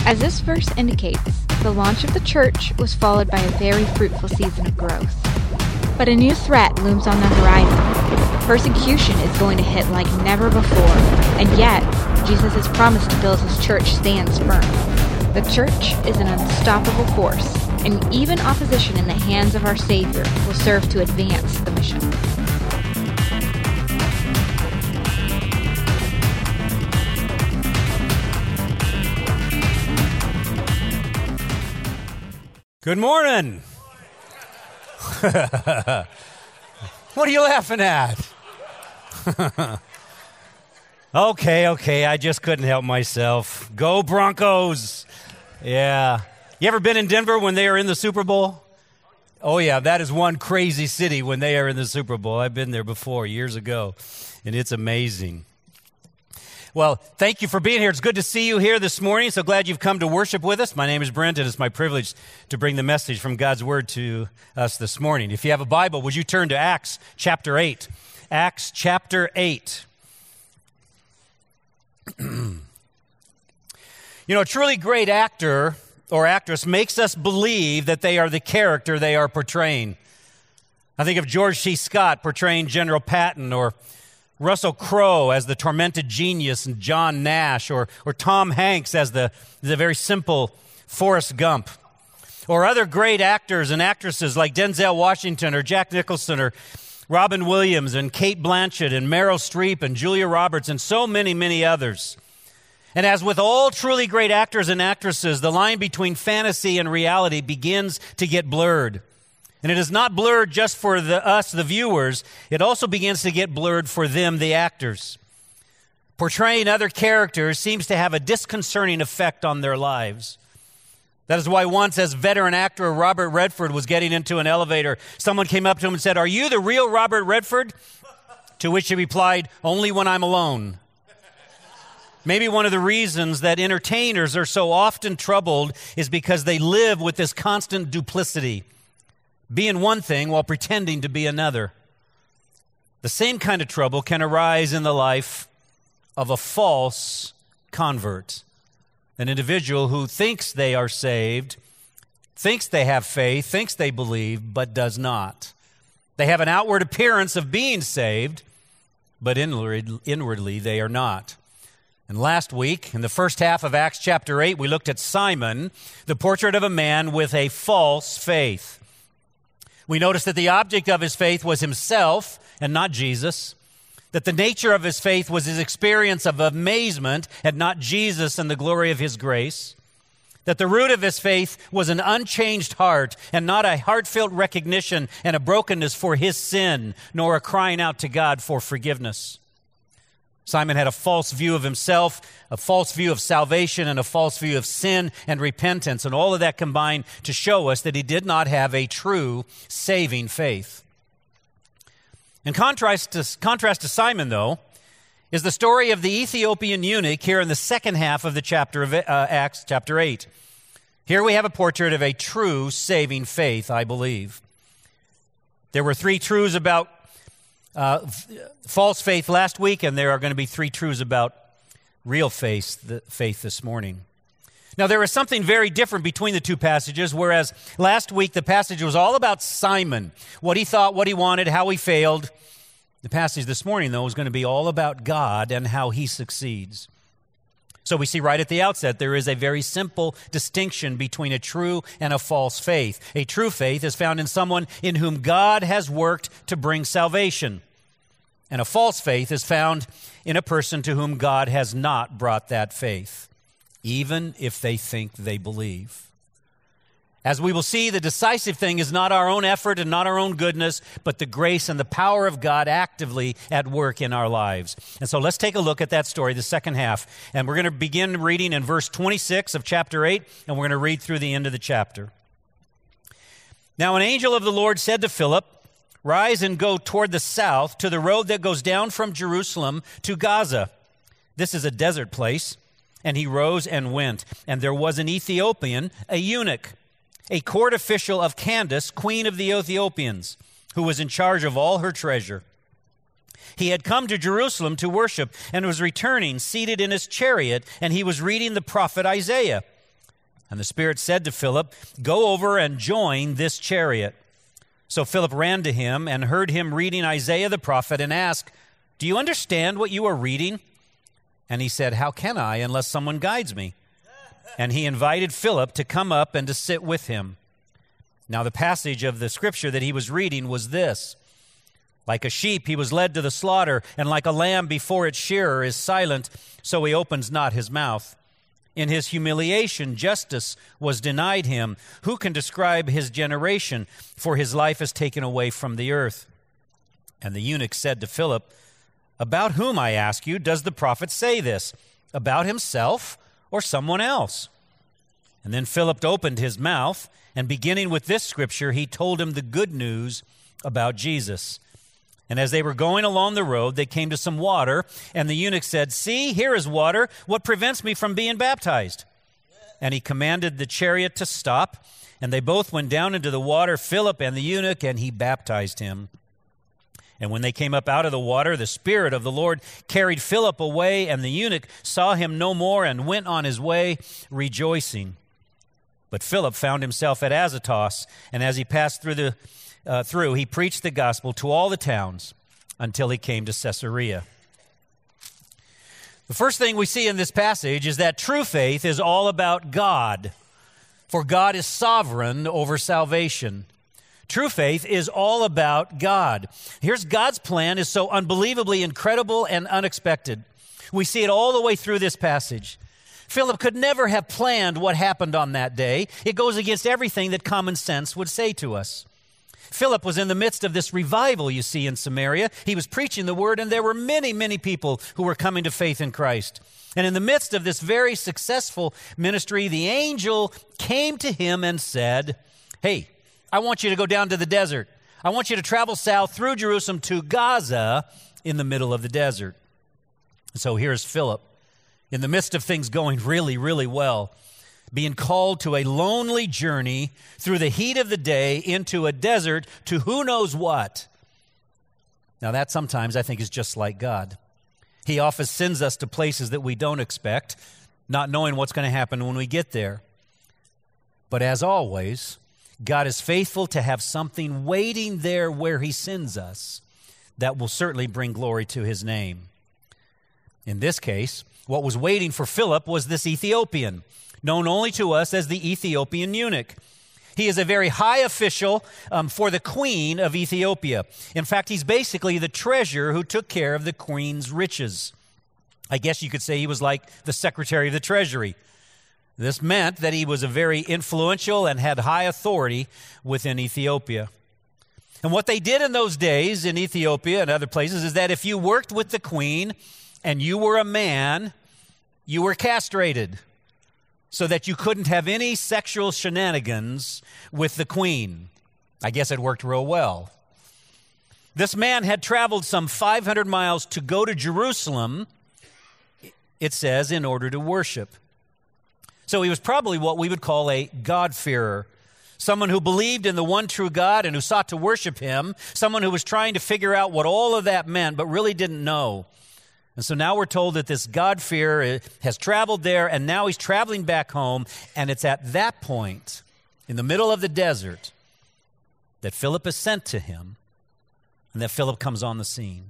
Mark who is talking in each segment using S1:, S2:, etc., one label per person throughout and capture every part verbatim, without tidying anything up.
S1: As this verse indicates, the launch of the church was followed by a very fruitful season of growth. But a new threat looms on the horizon. Persecution is going to hit like never before, and yet, Jesus' promise to build his church stands firm. The church is an unstoppable force, and even opposition in the hands of our Savior will serve to advance the mission.
S2: Good morning. What are you laughing at? okay, okay, I just couldn't help myself. Go Broncos. Yeah. You ever been in Denver when they are in the Super Bowl? Oh yeah, that is one crazy city when they are in the Super Bowl. I've been there before, years ago, and it's amazing. Well, thank you for being here. It's good to see you here this morning. So glad you've come to worship with us. My name is Brent, and it's my privilege to bring the message from God's Word to us this morning. If you have a Bible, would you turn to Acts chapter eight? Acts chapter eight. You know, a truly great actor or actress makes us believe that they are the character they are portraying. I think of George C. Scott portraying General Patton, or Russell Crowe as the tormented genius and John Nash, or, or Tom Hanks as the, the very simple Forrest Gump, or other great actors and actresses like Denzel Washington or Jack Nicholson or Robin Williams and Cate Blanchett and Meryl Streep and Julia Roberts and so many, many others. And as with all truly great actors and actresses, the line between fantasy and reality begins to get blurred. And it is not blurred just for the, us, the viewers. It also begins to get blurred for them, the actors. Portraying other characters seems to have a disconcerting effect on their lives. That is why once, as veteran actor Robert Redford was getting into an elevator, someone came up to him and said, "Are you the real Robert Redford?" To which he replied, "Only when I'm alone." Maybe one of the reasons that entertainers are so often troubled is because they live with this constant duplicity, being one thing while pretending to be another. The same kind of trouble can arise in the life of a false convert, an individual who thinks they are saved, thinks they have faith, thinks they believe, but does not. They have an outward appearance of being saved, but inward, inwardly they are not. And last week, in the first half of Acts chapter eight, we looked at Simon, the portrait of a man with a false faith. We noticed that the object of his faith was himself and not Jesus, that the nature of his faith was his experience of amazement and not Jesus and the glory of his grace, that the root of his faith was an unchanged heart and not a heartfelt recognition and a brokenness for his sin, nor a crying out to God for forgiveness. Simon had a false view of himself, a false view of salvation, and a false view of sin and repentance, and all of that combined to show us that he did not have a true saving faith. In contrast to, contrast to Simon, though, is the story of the Ethiopian eunuch here in the second half of the chapter of uh, Acts chapter eight. Here we have a portrait of a true saving faith, I believe. There were three truths about Uh, false faith last week, and there are going to be three truths about real faith, the faith this morning. Now, there is something very different between the two passages, whereas last week the passage was all about Simon, what he thought, what he wanted, how he failed. The passage this morning, though, is going to be all about God and how he succeeds. So we see right at the outset there is a very simple distinction between a true and a false faith. A true faith is found in someone in whom God has worked to bring salvation. And a false faith is found in a person to whom God has not brought that faith, even if they think they believe. As we will see, the decisive thing is not our own effort and not our own goodness, but the grace and the power of God actively at work in our lives. And so let's take a look at that story, the second half. And we're going to begin reading in verse twenty-six of chapter eight, and we're going to read through the end of the chapter. Now an angel of the Lord said to Philip, "Rise and go toward the south to the road that goes down from Jerusalem to Gaza. This is a desert place." And he rose and went. And there was an Ethiopian, a eunuch, a court official of Candace, queen of the Ethiopians, who was in charge of all her treasure. He had come to Jerusalem to worship and was returning, seated in his chariot, and he was reading the prophet Isaiah. And the Spirit said to Philip, "Go over and join this chariot." So Philip ran to him and heard him reading Isaiah the prophet and asked, "Do you understand what you are reading?" And he said, "How can I unless someone guides me?" And he invited Philip to come up and to sit with him. Now the passage of the scripture that he was reading was this: "Like a sheep he was led to the slaughter, and like a lamb before its shearer is silent, so he opens not his mouth. In his humiliation justice was denied him. Who can describe his generation? For his life is taken away from the earth." And the eunuch said to Philip, "About whom, I ask you, does the prophet say this? About himself or someone else?" And then Philip opened his mouth, and beginning with this scripture, he told him the good news about Jesus. And as they were going along the road, they came to some water, and the eunuch said, "See, here is water. What prevents me from being baptized?" And he commanded the chariot to stop, and they both went down into the water, Philip and the eunuch, and he baptized him. And when they came up out of the water, the Spirit of the Lord carried Philip away, and the eunuch saw him no more and went on his way rejoicing. But Philip found himself at Azotus, and as he passed through the Uh, through, he preached the gospel to all the towns until he came to Caesarea. The first thing we see in this passage is that true faith is all about God, for God is sovereign over salvation. True faith is all about God. Here's God's plan is so unbelievably incredible and unexpected. We see it all the way through this passage. Philip could never have planned what happened on that day. It goes against everything that common sense would say to us. Philip was in the midst of this revival, you see, in Samaria. He was preaching the word, and there were many, many people who were coming to faith in Christ. And in the midst of this very successful ministry, the angel came to him and said, "Hey, I want you to go down to the desert. I want you to travel south through Jerusalem to Gaza in the middle of the desert." So here's Philip, in the midst of things going really, really well, being called to a lonely journey through the heat of the day into a desert to who knows what. Now that sometimes I think is just like God. He often sends us to places that we don't expect, not knowing what's going to happen when we get there. But as always, God is faithful to have something waiting there where he sends us that will certainly bring glory to his name. In this case, what was waiting for Philip was this Ethiopian, known only to us as the Ethiopian eunuch. He is a very high official um, for the queen of Ethiopia. In fact, he's basically the treasurer who took care of the queen's riches. I guess you could say he was like the secretary of the treasury. This meant that he was a very influential and had high authority within Ethiopia. And what they did in those days in Ethiopia and other places is that if you worked with the queen and you were a man, you were castrated, so that you couldn't have any sexual shenanigans with the queen. I guess it worked real well. This man had traveled some five hundred miles to go to Jerusalem, it says, in order to worship. So he was probably what we would call a God-fearer, someone who believed in the one true God and who sought to worship him, someone who was trying to figure out what all of that meant but really didn't know. And so now we're told that this God-fearer has traveled there, and now he's traveling back home, and it's at that point, in the middle of the desert, that Philip is sent to him, and that Philip comes on the scene.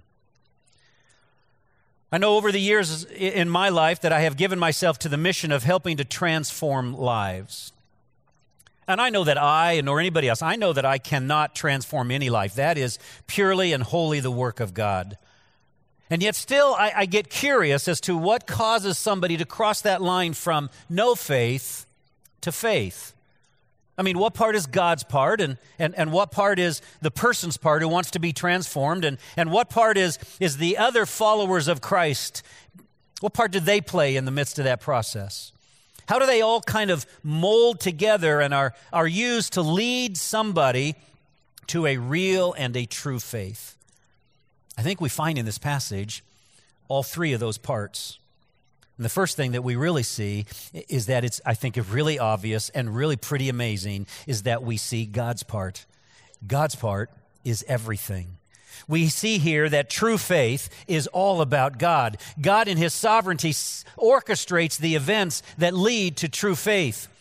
S2: I know over the years in my life that I have given myself to the mission of helping to transform lives. And I know that I, nor anybody else, I know that I cannot transform any life. That is purely and wholly the work of God. And yet still, I, I get curious as to what causes somebody to cross that line from no faith to faith. I mean, what part is God's part, and, and, and what part is the person's part who wants to be transformed, and, and what part is, is the other followers of Christ? What part do they play in the midst of that process? How do they all kind of mold together and are, are used to lead somebody to a real and a true faith? I think we find in this passage all three of those parts. And the first thing that we really see is that it's, I think, really obvious and really pretty amazing is that we see God's part. God's part is everything. We see here that true faith is all about God. God in his sovereignty orchestrates the events that lead to true faith.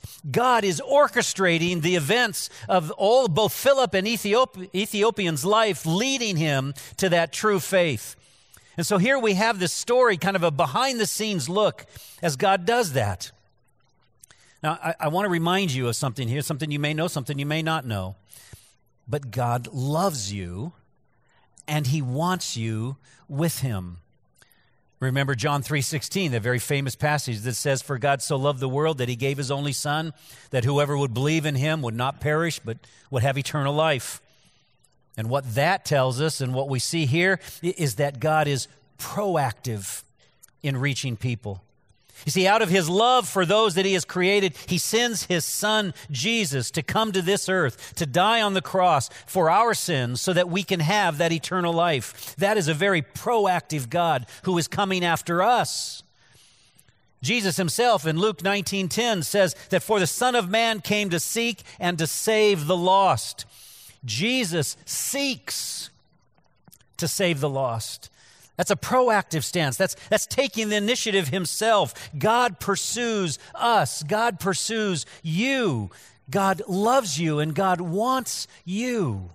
S2: God is orchestrating the events of all both Philip and Ethiop- Ethiopian's life, leading him to that true faith. And so here we have this story, kind of a behind-the-scenes look as God does that. Now, I, I want to remind you of something here, something you may know, something you may not know. But God loves you, and he wants you with him. Remember John three sixteen, the very famous passage that says, "For God so loved the world that he gave his only Son, that whoever would believe in him would not perish, but would have eternal life." And what that tells us, and what we see here, is that God is proactive in reaching people. You see, out of his love for those that he has created, he sends his Son, Jesus, to come to this earth, to die on the cross for our sins so that we can have that eternal life. That is a very proactive God who is coming after us. Jesus himself in Luke nineteen ten says that for the Son of Man came to seek and to save the lost. Jesus seeks to save the lost. That's a proactive stance. That's, that's taking the initiative himself. God pursues us. God pursues you. God loves you, and God wants you.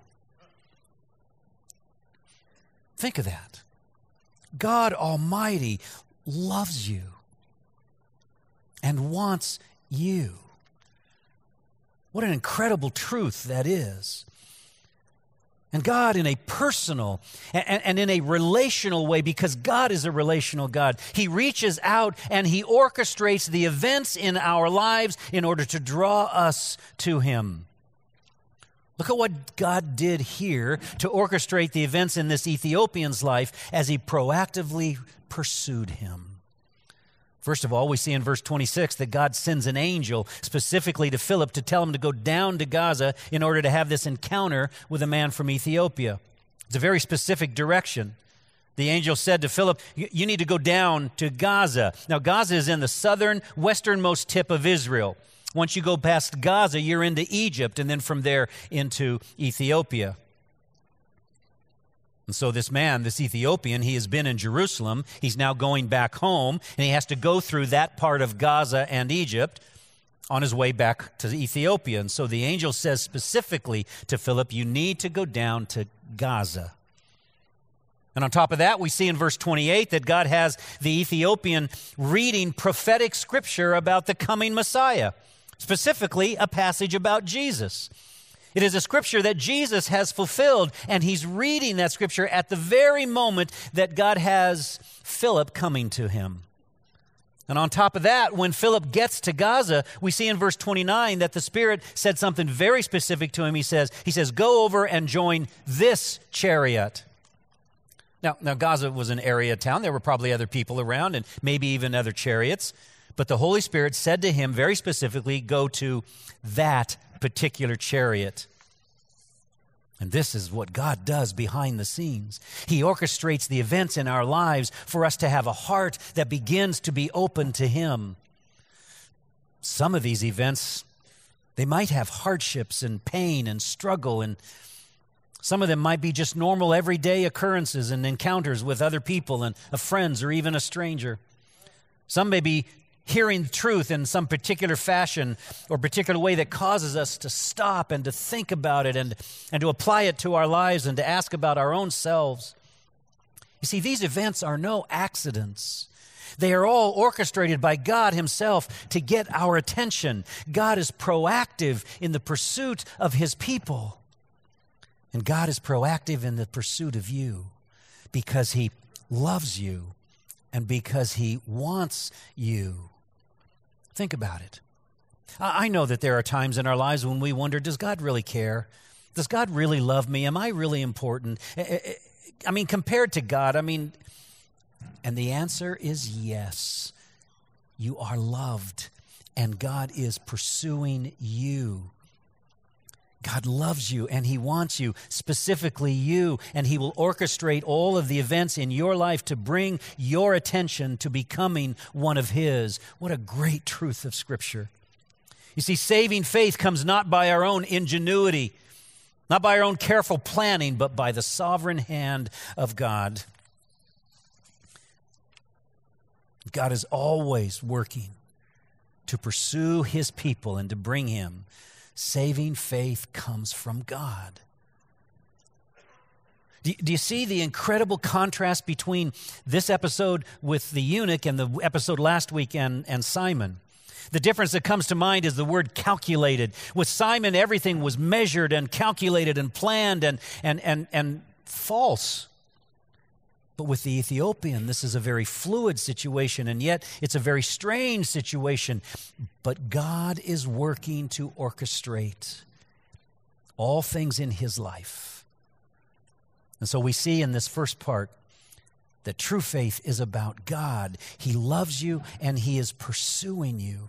S2: Think of that. God Almighty loves you and wants you. What an incredible truth that is. And God, in a personal and, and in a relational way, because God is a relational God, he reaches out and he orchestrates the events in our lives in order to draw us to him. Look at what God did here to orchestrate the events in this Ethiopian's life as he proactively pursued him. First of all, we see in verse twenty-six that God sends an angel specifically to Philip to tell him to go down to Gaza in order to have this encounter with a man from Ethiopia. It's a very specific direction. The angel said to Philip, you need to go down to Gaza. Now, Gaza is in the southern, westernmost tip of Israel. Once you go past Gaza, you're into Egypt, and then from there into Ethiopia. And so this man, this Ethiopian, he has been in Jerusalem. He's now going back home, and he has to go through that part of Gaza and Egypt on his way back to Ethiopia. And so the angel says specifically to Philip, you need to go down to Gaza. And on top of that, we see in verse twenty-eight that God has the Ethiopian reading prophetic scripture about the coming Messiah, specifically a passage about Jesus. It is a scripture that Jesus has fulfilled, and he's reading that scripture at the very moment that God has Philip coming to him. And on top of that, when Philip gets to Gaza, we see in verse twenty-nine that the Spirit said something very specific to him. He says, he says, go over and join this chariot. Now, now Gaza was an area town. There were probably other people around and maybe even other chariots. But the Holy Spirit said to him very specifically, go to that particular chariot. And this is what God does behind the scenes. He orchestrates the events in our lives for us to have a heart that begins to be open to him. Some of these events, they might have hardships and pain and struggle, and some of them might be just normal everyday occurrences and encounters with other people and of friends or even a stranger. Some may be hearing the truth in some particular fashion or particular way that causes us to stop and to think about it and, and to apply it to our lives and to ask about our own selves. You see, these events are no accidents. They are all orchestrated by God himself to get our attention. God is proactive in the pursuit of his people. And God is proactive in the pursuit of you because he loves you and because he wants you. Think about it. I know that there are times in our lives when we wonder, does God really care? Does God really love me? Am I really important? I mean, compared to God, I mean, and the answer is yes. You are loved, and God is pursuing you. God loves you, and he wants you, specifically you, and he will orchestrate all of the events in your life to bring your attention to becoming one of his. What a great truth of Scripture. You see, saving faith comes not by our own ingenuity, not by our own careful planning, but by the sovereign hand of God. God is always working to pursue his people and to bring him. Saving faith comes from God. Do, do you see the incredible contrast between this episode with the eunuch and the episode last week and, and Simon? The difference that comes to mind is the word calculated. With Simon, everything was measured and calculated and planned and, and, and, and false. But with the Ethiopian, this is a very fluid situation, and yet it's a very strange situation. But God is working to orchestrate all things in his life. And so we see in this first part that true faith is about God. He loves you, and he is pursuing you.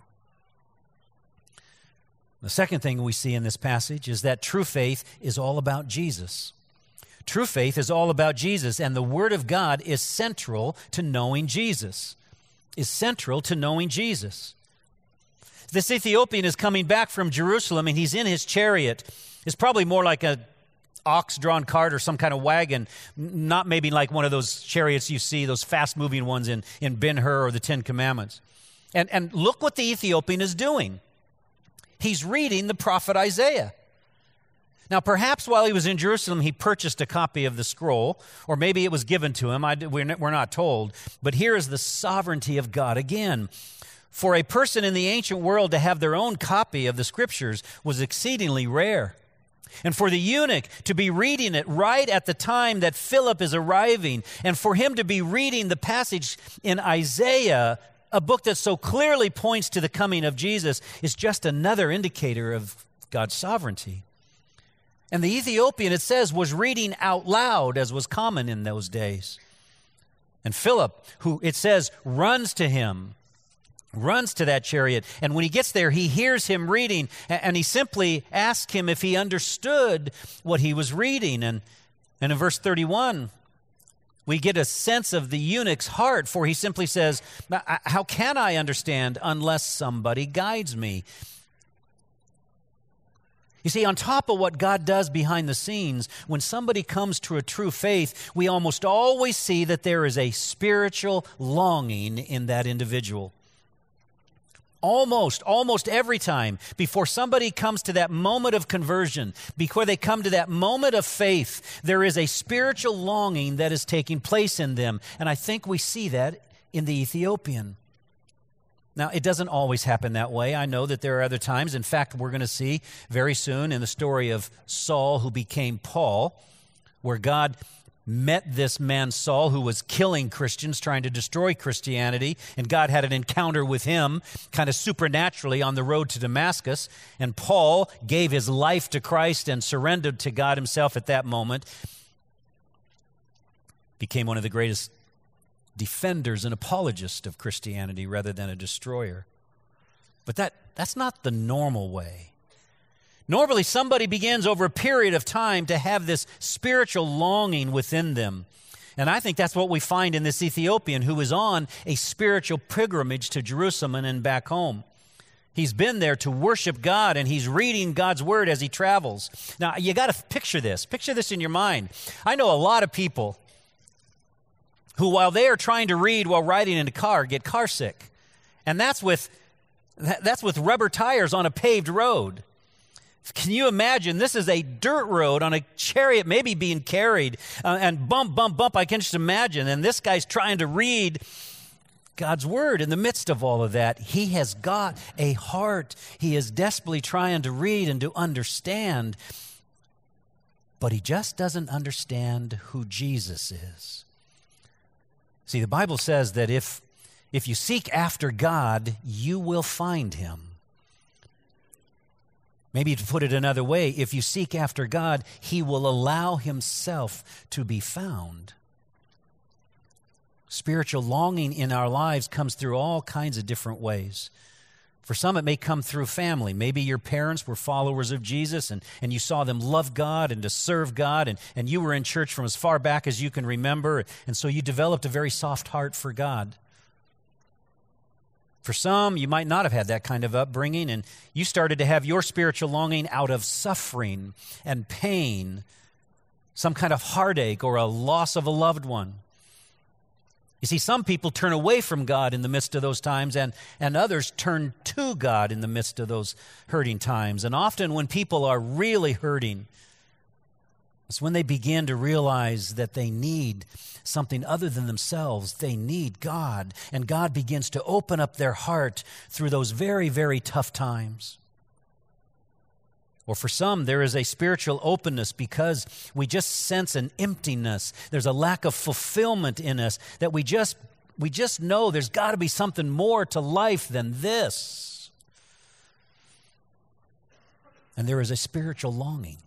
S2: The second thing we see in this passage is that true faith is all about Jesus. True faith is all about Jesus, and the Word of God is central to knowing Jesus, is central to knowing Jesus. This Ethiopian is coming back from Jerusalem, and he's in his chariot. It's probably more like a ox-drawn cart or some kind of wagon, not maybe like one of those chariots you see, those fast-moving ones in, in Ben-Hur or the Ten Commandments. And, and look what the Ethiopian is doing. He's reading the prophet Isaiah. Now, perhaps while he was in Jerusalem, he purchased a copy of the scroll, or maybe it was given to him. I, we're, not, we're not told. But here is the sovereignty of God again. For a person in the ancient world to have their own copy of the Scriptures was exceedingly rare. And for the eunuch to be reading it right at the time that Philip is arriving, and for him to be reading the passage in Isaiah, a book that so clearly points to the coming of Jesus, is just another indicator of God's sovereignty. And the Ethiopian, it says, was reading out loud, as was common in those days. And Philip, who it says runs to him, runs to that chariot. And when he gets there, he hears him reading, and he simply asks him if he understood what he was reading. And, and in verse thirty-one, we get a sense of the eunuch's heart, for he simply says, "How can I understand unless somebody guides me?" You see, on top of what God does behind the scenes, when somebody comes to a true faith, we almost always see that there is a spiritual longing in that individual. Almost, almost every time, before somebody comes to that moment of conversion, before they come to that moment of faith, there is a spiritual longing that is taking place in them. And I think we see that in the Ethiopian. Now, it doesn't always happen that way. I know that there are other times. In fact, we're going to see very soon in the story of Saul, who became Paul, where God met this man Saul, who was killing Christians, trying to destroy Christianity, and God had an encounter with him kind of supernaturally on the road to Damascus, and Paul gave his life to Christ and surrendered to God himself at that moment, became one of the greatest defenders and apologists of Christianity rather than a destroyer. But that that's not the normal way. Normally, somebody begins over a period of time to have this spiritual longing within them. And I think that's what we find in this Ethiopian who is on a spiritual pilgrimage to Jerusalem and then back home. He's been there to worship God, and he's reading God's word as he travels. Now, you got to picture this. Picture this in your mind. I know a lot of people who, while they are trying to read while riding in a car, get car sick. And that's with, that's with rubber tires on a paved road. Can you imagine? This is a dirt road on a chariot maybe being carried, uh, and bump, bump, bump. I can just imagine. And this guy's trying to read God's word in the midst of all of that. He has got a heart. He is desperately trying to read and to understand, but he just doesn't understand who Jesus is. See, the Bible says that if, if you seek after God, you will find him. Maybe to put it another way, if you seek after God, he will allow himself to be found. Spiritual longing in our lives comes through all kinds of different ways. For some, it may come through family. Maybe your parents were followers of Jesus, and, and you saw them love God and to serve God, and, and you were in church from as far back as you can remember, and so you developed a very soft heart for God. For some, you might not have had that kind of upbringing, and you started to have your spiritual longing out of suffering and pain, some kind of heartache or a loss of a loved one. You see, some people turn away from God in the midst of those times, and, and others turn to God in the midst of those hurting times. And often when people are really hurting, it's when they begin to realize that they need something other than themselves. They need God, and God begins to open up their heart through those very, very tough times. Or for some, there is a spiritual openness because we just sense an emptiness. There's a lack of fulfillment in us that we just we just know there's got to be something more to life than this. And there is a spiritual longing.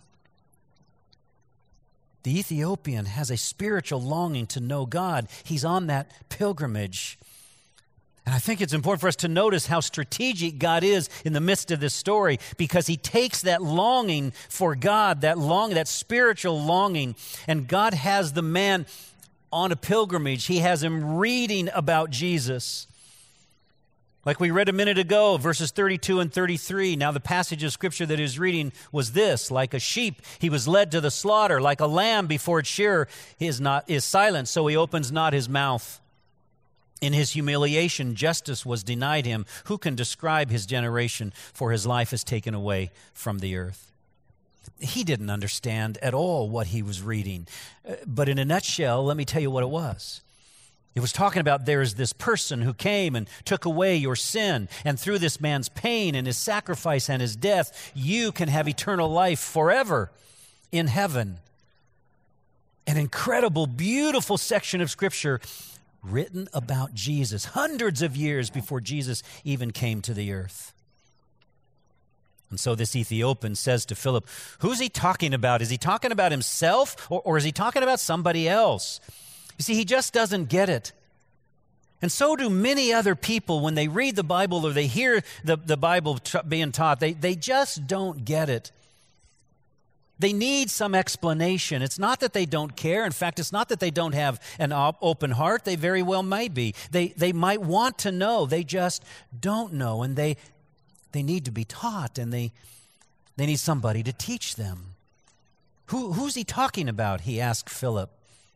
S2: The Ethiopian has a spiritual longing to know God. He's on that pilgrimage. And I think it's important for us to notice how strategic God is in the midst of this story, because he takes that longing for God, that long, that spiritual longing, and God has the man on a pilgrimage. He has him reading about Jesus. Like we read a minute ago, verses thirty-two and thirty-three. Now the passage of Scripture that he was reading was this: like a sheep, he was led to the slaughter. Like a lamb before its shearer, he is not is silent, so he opens not his mouth. In his humiliation, justice was denied him. Who can describe his generation? For his life is taken away from the earth. He didn't understand at all what he was reading. But in a nutshell, let me tell you what it was. It was talking about there is this person who came and took away your sin. And through this man's pain and his sacrifice and his death, you can have eternal life forever in heaven. An incredible, beautiful section of Scripture written about Jesus, hundreds of years before Jesus even came to the earth. And so this Ethiopian says to Philip, who's he talking about? Is he talking about himself, or, or is he talking about somebody else? You see, he just doesn't get it. And so do many other people when they read the Bible or they hear the, the Bible t- being taught. They, they just don't get it. They need some explanation. It's not that they don't care. In fact, it's not that they don't have an op- open heart. They very well may be. They they might want to know. They just don't know. And they they need to be taught, and they they need somebody to teach them. Who who's he talking about? He asked Philip.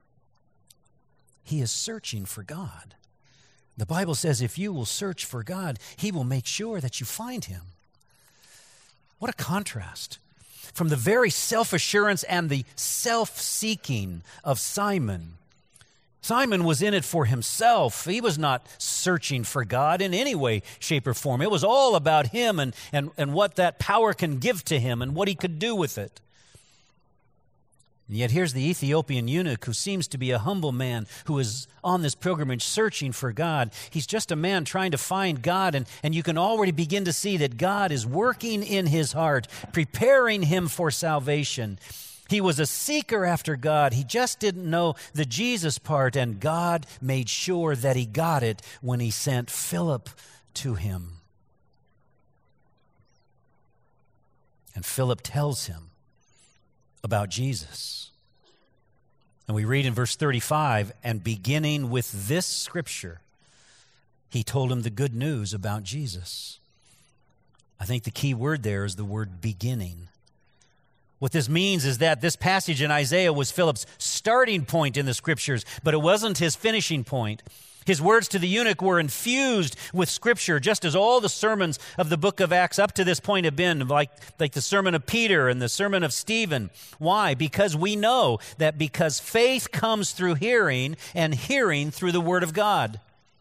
S2: He is searching for God. The Bible says if you will search for God, he will make sure that you find him. What a contrast from the very self-assurance and the self-seeking of Simon. Simon was in it for himself. He was not searching for God in any way, shape, or form. It was all about him and, and, and what that power can give to him and what he could do with it. And yet here's the Ethiopian eunuch, who seems to be a humble man who is on this pilgrimage searching for God. He's just a man trying to find God, and, and you can already begin to see that God is working in his heart, preparing him for salvation. He was a seeker after God. He just didn't know the Jesus part, and God made sure that he got it when he sent Philip to him. And Philip tells him about Jesus. And we read in verse thirty-five, and beginning with this scripture, he told him the good news about Jesus. I think the key word there is the word beginning. What this means is that this passage in Isaiah was Philip's starting point in the scriptures, but it wasn't his finishing point. His words to the eunuch were infused with Scripture, just as all the sermons of the book of Acts up to this point have been, like, like the sermon of Peter and the sermon of Stephen. Why? Because we know that because faith comes through hearing, and hearing through the Word of God.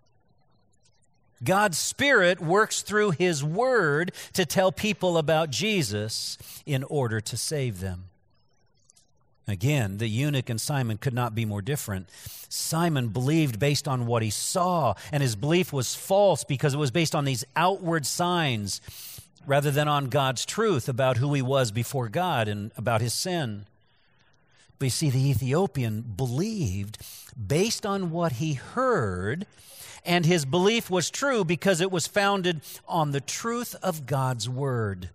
S2: God's Spirit works through His Word to tell people about Jesus in order to save them. Again, the eunuch and Simon could not be more different. Simon believed based on what he saw, and his belief was false because it was based on these outward signs rather than on God's truth about who he was before God and about his sin. But you see, the Ethiopian believed based on what he heard, and his belief was true because it was founded on the truth of God's Word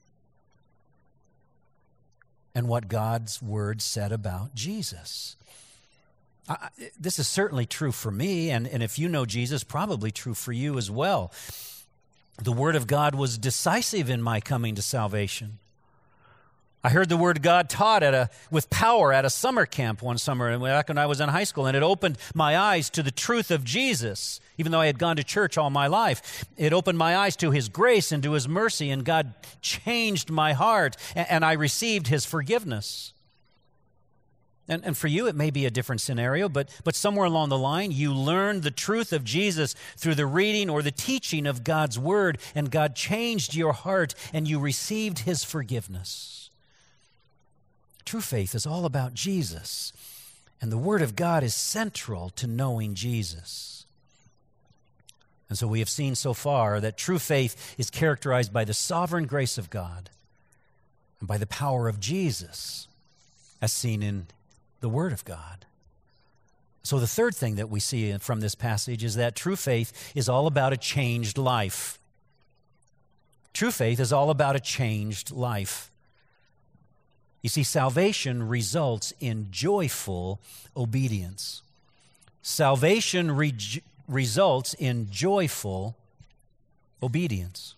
S2: and what God's Word said about Jesus. I, this is certainly true for me, and, and if you know Jesus, probably true for you as well. The Word of God was decisive in my coming to salvation. I heard the Word of God taught at a, with power at a summer camp one summer back when I was in high school, and it opened my eyes to the truth of Jesus. Even though I had gone to church all my life, it opened my eyes to His grace and to His mercy, and God changed my heart, and, and I received His forgiveness. And, and for you, it may be a different scenario, but, but somewhere along the line, you learned the truth of Jesus through the reading or the teaching of God's Word, and God changed your heart, and you received His forgiveness. True faith is all about Jesus, and the Word of God is central to knowing Jesus. And so we have seen so far that true faith is characterized by the sovereign grace of God and by the power of Jesus, as seen in the Word of God. So the third thing that we see from this passage is that true faith is all about a changed life. True faith is all about a changed life. You see, salvation results in joyful obedience. Salvation re- results in joyful obedience.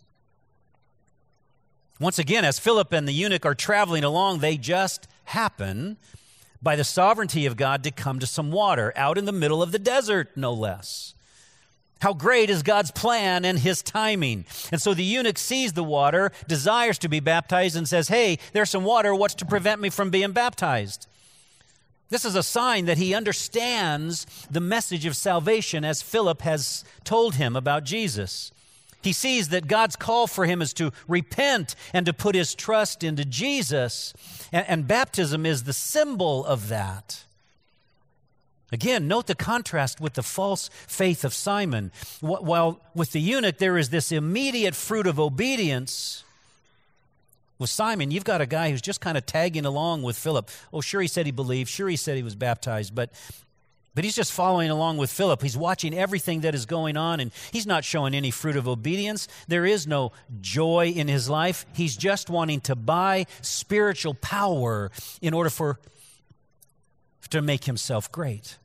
S2: Once again, as Philip and the eunuch are traveling along, they just happen, by the sovereignty of God, to come to some water out in the middle of the desert, no less. How great is God's plan and His timing. And so the eunuch sees the water, desires to be baptized, and says, hey, there's some water. What's to prevent me from being baptized? This is a sign that he understands the message of salvation as Philip has told him about Jesus. He sees that God's call for him is to repent and to put his trust into Jesus. And, and baptism is the symbol of that. Again, note the contrast with the false faith of Simon. While with the eunuch there is this immediate fruit of obedience, with Simon, you've got a guy who's just kind of tagging along with Philip. Oh, sure, he said he believed. Sure, he said he was baptized. But But he's just following along with Philip. He's watching everything that is going on, and he's not showing any fruit of obedience. There is no joy in his life. He's just wanting to buy spiritual power in order for to make himself great.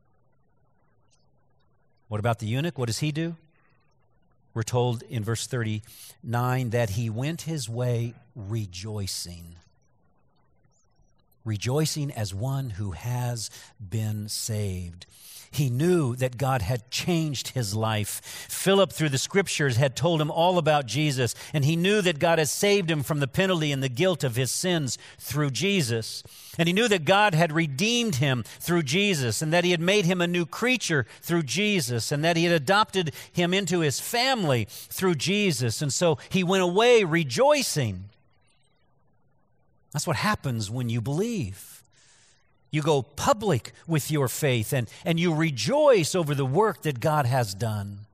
S2: What about the eunuch? What does he do? We're told in verse thirty-nine that he went his way rejoicing. Rejoicing as one who has been saved. He knew that God had changed his life. Philip, through the Scriptures, had told him all about Jesus, and he knew that God had saved him from the penalty and the guilt of his sins through Jesus. And he knew that God had redeemed him through Jesus, and that he had made him a new creature through Jesus, and that he had adopted him into his family through Jesus. And so he went away rejoicing. That's what happens when you believe. You go public with your faith, and, and you rejoice over the work that God has done.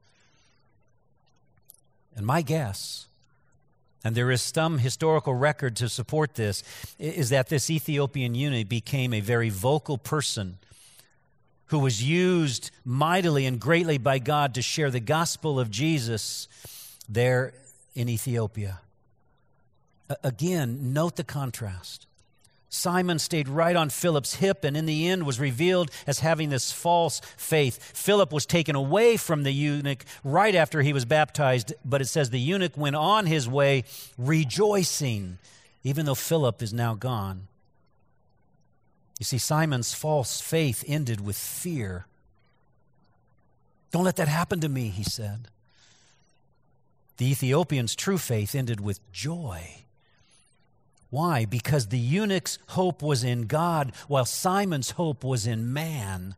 S2: And my guess, and there is some historical record to support this, is that this Ethiopian eunuch became a very vocal person who was used mightily and greatly by God to share the gospel of Jesus there in Ethiopia. Again, note the contrast. Simon stayed right on Philip's hip, and in the end was revealed as having this false faith. Philip was taken away from the eunuch right after he was baptized, but it says the eunuch went on his way rejoicing, even though Philip is now gone. You see, Simon's false faith ended with fear. Don't let that happen to me, he said. The Ethiopian's true faith ended with joy. Why? Because the eunuch's hope was in God, while Simon's hope was in man.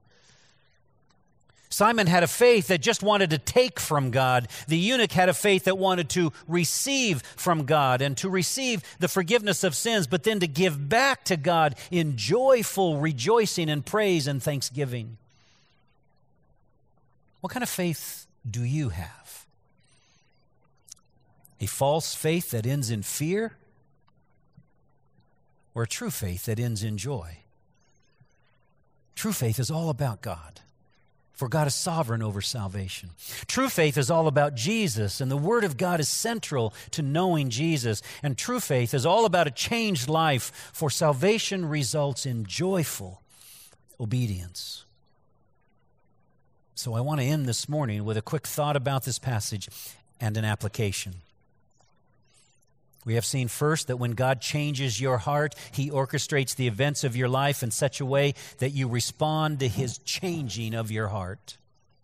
S2: Simon had a faith that just wanted to take from God. The eunuch had a faith that wanted to receive from God and to receive the forgiveness of sins, but then to give back to God in joyful rejoicing and praise and thanksgiving. What kind of faith do you have? A false faith that ends in fear? Or a true faith that ends in joy? True faith is all about God, for God is sovereign over salvation. True faith is all about Jesus, and the Word of God is central to knowing Jesus. And true faith is all about a changed life, for salvation results in joyful obedience. So I want to end this morning with a quick thought about this passage and an application. We have seen first that when God changes your heart, He orchestrates the events of your life in such a way that you respond to His changing of your heart.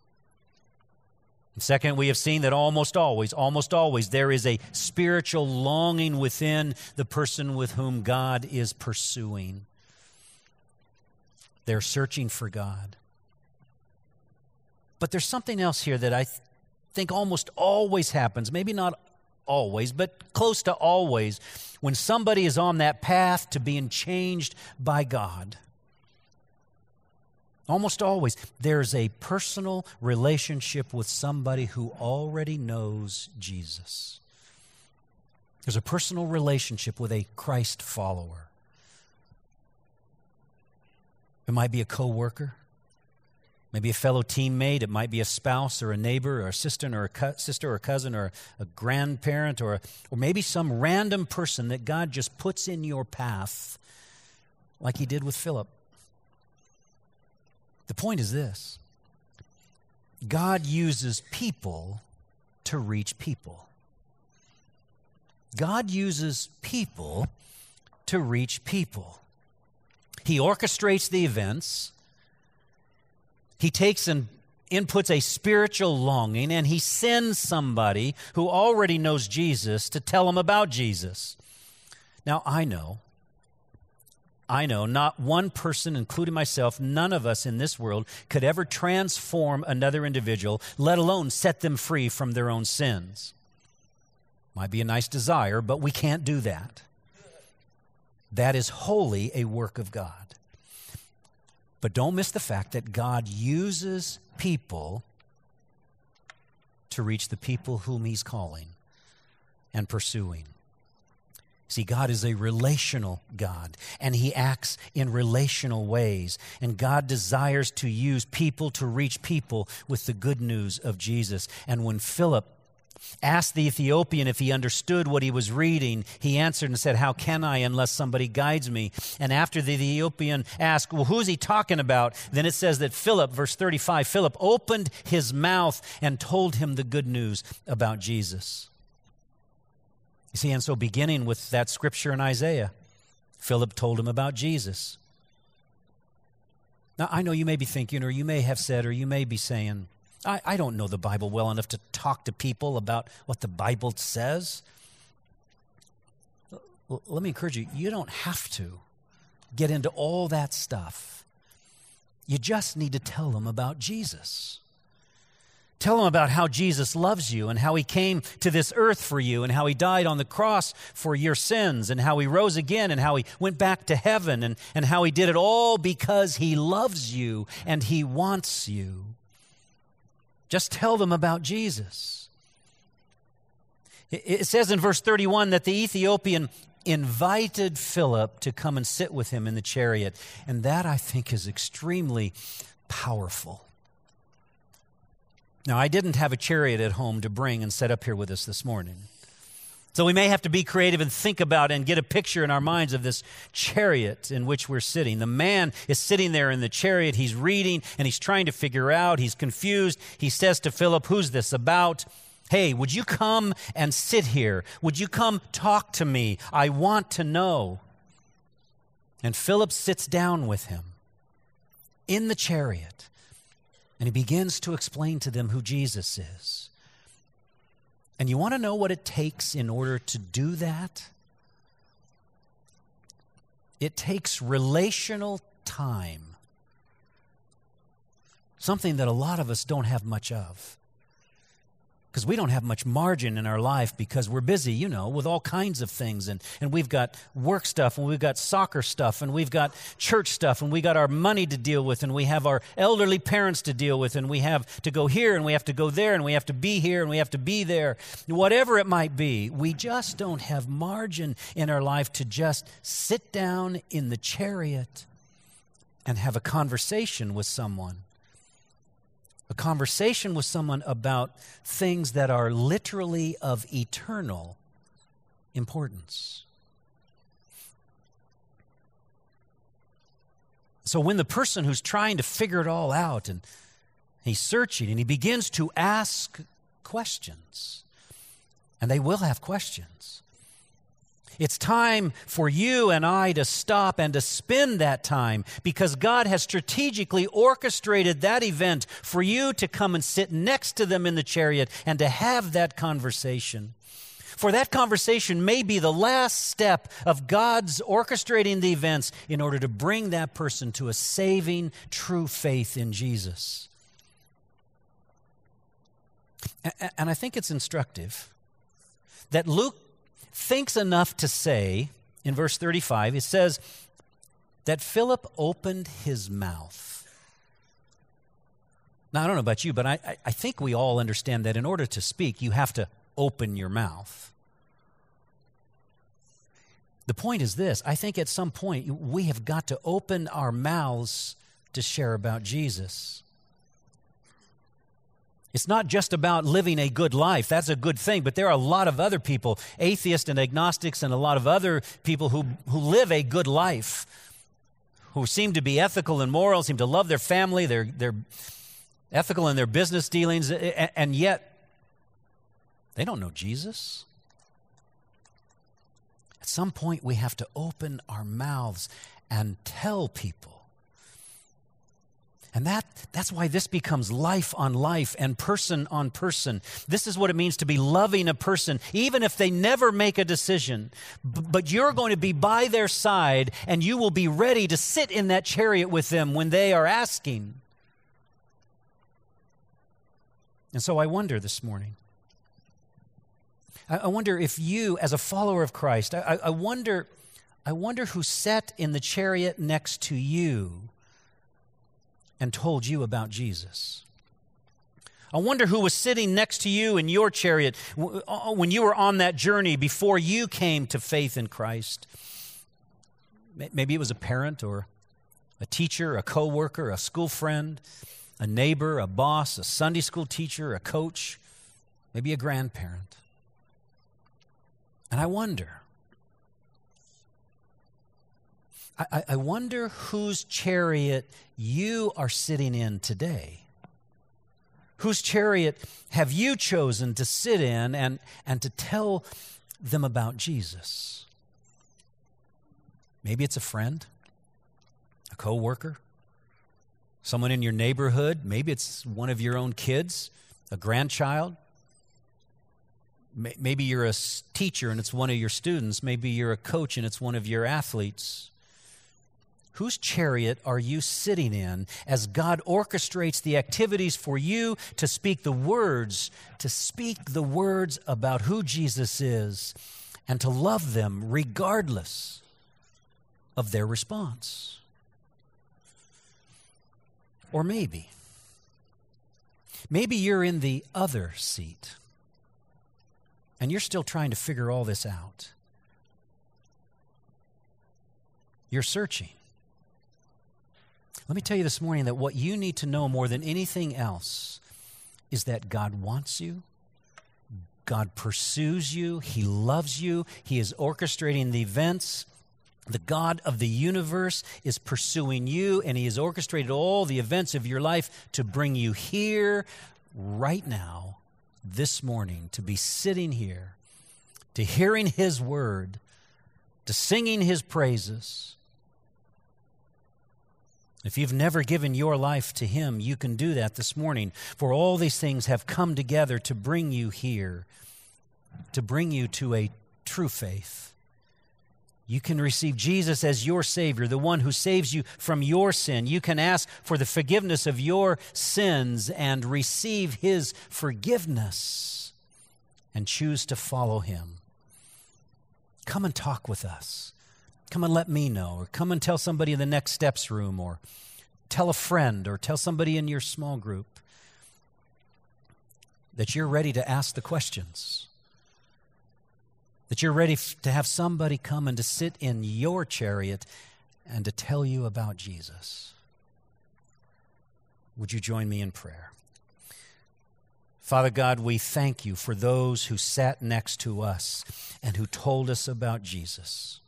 S2: And second, we have seen that almost always, almost always, there is a spiritual longing within the person with whom God is pursuing. They're searching for God. But there's something else here that I th- think almost always happens, maybe not always, but close to always, when somebody is on that path to being changed by God. Almost always, there's a personal relationship with somebody who already knows Jesus. There's a personal relationship with a Christ follower. It might be a coworker. Maybe a fellow teammate. It might be a spouse or a neighbor or a sister or a co- sister or a cousin or a grandparent or, or maybe some random person that God just puts in your path like He did with Philip. The point is this: God uses people to reach people. God uses people to reach people. He orchestrates the events. He takes and inputs a spiritual longing, and He sends somebody who already knows Jesus to tell them about Jesus. Now, I know, I know not one person, including myself, none of us in this world could ever transform another individual, let alone set them free from their own sins. Might be a nice desire, but we can't do that. That is wholly a work of God. But don't miss the fact that God uses people to reach the people whom He's calling and pursuing. See, God is a relational God, and He acts in relational ways. And God desires to use people to reach people with the good news of Jesus. And when Philip asked the Ethiopian if he understood what he was reading, he answered and said, "How can I unless somebody guides me?" And after the Ethiopian asked, "Well, who's he talking about?" Then it says that Philip, verse thirty-five, Philip opened his mouth and told him the good news about Jesus. You see, and so beginning with that scripture in Isaiah, Philip told him about Jesus. Now, I know you may be thinking, or you may have said, or you may be saying, I, I don't know the Bible well enough to talk to people about what the Bible says. Well, let me encourage you, you don't have to get into all that stuff. You just need to tell them about Jesus. Tell them about how Jesus loves you and how He came to this earth for you and how He died on the cross for your sins and how He rose again and how He went back to heaven and, and how He did it all because He loves you and He wants you. Just tell them about Jesus. It says in verse thirty-one that the Ethiopian invited Philip to come and sit with him in the chariot. And that, I think, is extremely powerful. Now, I didn't have a chariot at home to bring and set up here with us this morning. So we may have to be creative and think about and get a picture in our minds of this chariot in which we're sitting. The man is sitting there in the chariot. He's reading and he's trying to figure out. He's confused. He says to Philip, "Who's this about? Hey, would you come and sit here? Would you come talk to me? I want to know." And Philip sits down with him in the chariot, and he begins to explain to them who Jesus is. And you want to know what it takes in order to do that? It takes relational time. Something that a lot of us don't have much of. Because we don't have much margin in our life because we're busy, you know, with all kinds of things. And, and we've got work stuff, and we've got soccer stuff, and we've got church stuff, and we got our money to deal with, and we have our elderly parents to deal with, and we have to go here, and we have to go there, and we have to be here, and we have to be there. Whatever it might be, we just don't have margin in our life to just sit down in the chariot and have a conversation with someone. A conversation with someone about things that are literally of eternal importance. So when the person who's trying to figure it all out and he's searching and he begins to ask questions, and they will have questions, It's time for you and I to stop and to spend that time because God has strategically orchestrated that event for you to come and sit next to them in the chariot and to have that conversation. For that conversation may be the last step of God's orchestrating the events in order to bring that person to a saving, true faith in Jesus. And I think it's instructive that Luke thinks enough to say, in verse thirty-five, it says that Philip opened his mouth. Now, I don't know about you, but I, I think we all understand that in order to speak, you have to open your mouth. The point is this: I think at some point we have got to open our mouths to share about Jesus. It's not just about living a good life. That's a good thing, but there are a lot of other people, atheists and agnostics and a lot of other people who, who live a good life, who seem to be ethical and moral, seem to love their family, they're, they're ethical in their business dealings, and yet they don't know Jesus. At some point, we have to open our mouths and tell people. And that, that's why this becomes life on life and person on person. This is what it means to be loving a person, even if they never make a decision. B- but you're going to be by their side, and you will be ready to sit in that chariot with them when they are asking. And so I wonder this morning, I, I wonder if you, as a follower of Christ, I, I wonder, I wonder who sat in the chariot next to you and told you about Jesus. I wonder who was sitting next to you in your chariot when you were on that journey before you came to faith in Christ. Maybe it was a parent or a teacher, a coworker, a school friend, a neighbor, a boss, a Sunday school teacher, a coach, maybe a grandparent. And I wonder, I, I wonder whose chariot you are sitting in today. Whose chariot have you chosen to sit in and, and to tell them about Jesus? Maybe it's a friend, a coworker, someone in your neighborhood. Maybe it's one of your own kids, a grandchild. Maybe you're a teacher and it's one of your students. Maybe you're a coach and it's one of your athletes. Whose chariot are you sitting in as God orchestrates the activities for you to speak the words, to speak the words about who Jesus is and to love them regardless of their response? Or maybe, maybe you're in the other seat and you're still trying to figure all this out. You're searching. Let me tell you this morning that what you need to know more than anything else is that God wants you. God pursues you. He loves you. He is orchestrating the events. The God of the universe is pursuing you, and He has orchestrated all the events of your life to bring you here right now, this morning, to be sitting here, to hearing His word, to singing His praises. If you've never given your life to Him, you can do that this morning. For all these things have come together to bring you here, to bring you to a true faith. You can receive Jesus as your Savior, the one who saves you from your sin. You can ask for the forgiveness of your sins and receive His forgiveness and choose to follow Him. Come and talk with us. Come and let me know, or come and tell somebody in the Next Steps room, or tell a friend, or tell somebody in your small group that you're ready to ask the questions, that you're ready f- to have somebody come and to sit in your chariot and to tell you about Jesus. Would you join me in prayer? Father God, we thank you for those who sat next to us and who told us about Jesus.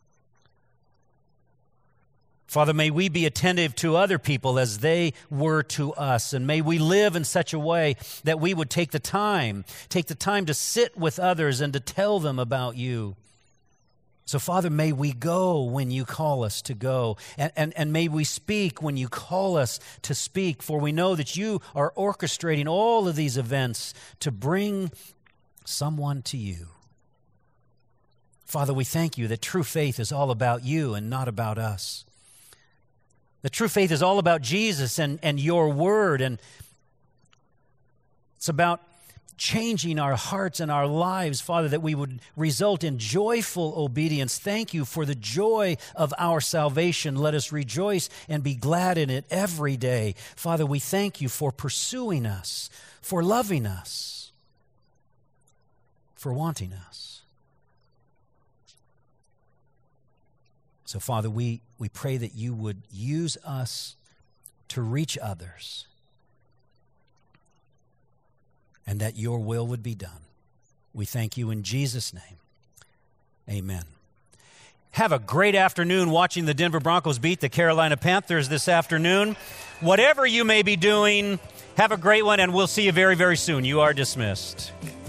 S2: Father, may we be attentive to other people as they were to us, and may we live in such a way that we would take the time, take the time to sit with others and to tell them about you. So, Father, may we go when you call us to go, and, and, and may we speak when you call us to speak, for we know that you are orchestrating all of these events to bring someone to you. Father, we thank you that true faith is all about you and not about us. The true faith is all about Jesus and, and your word, and it's about changing our hearts and our lives, Father, that we would result in joyful obedience. Thank you for the joy of our salvation. Let us rejoice and be glad in it every day. Father, we thank you for pursuing us, for loving us, for wanting us. So, Father, we, we pray that you would use us to reach others, and that your will would be done. We thank you in Jesus' name. Amen. Have a great afternoon watching the Denver Broncos beat the Carolina Panthers this afternoon. Whatever you may be doing, have a great one, and we'll see you very, very soon. You are dismissed.